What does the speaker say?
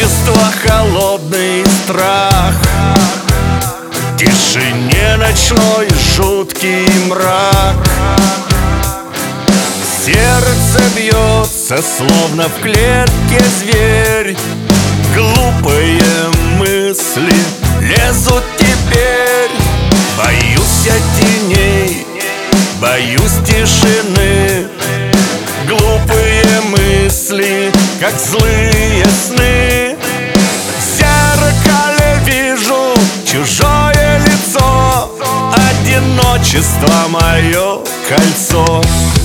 одиночество, холодный страх, в тишине ночной жуткий мрак. Сердце бьется, словно в клетке зверь. Глупые мысли лезут теперь. Боюсь я теней, боюсь тишины. Глупые мысли, как злые сны. В зеркале вижу чужое лицо, одиночество мое кольцо.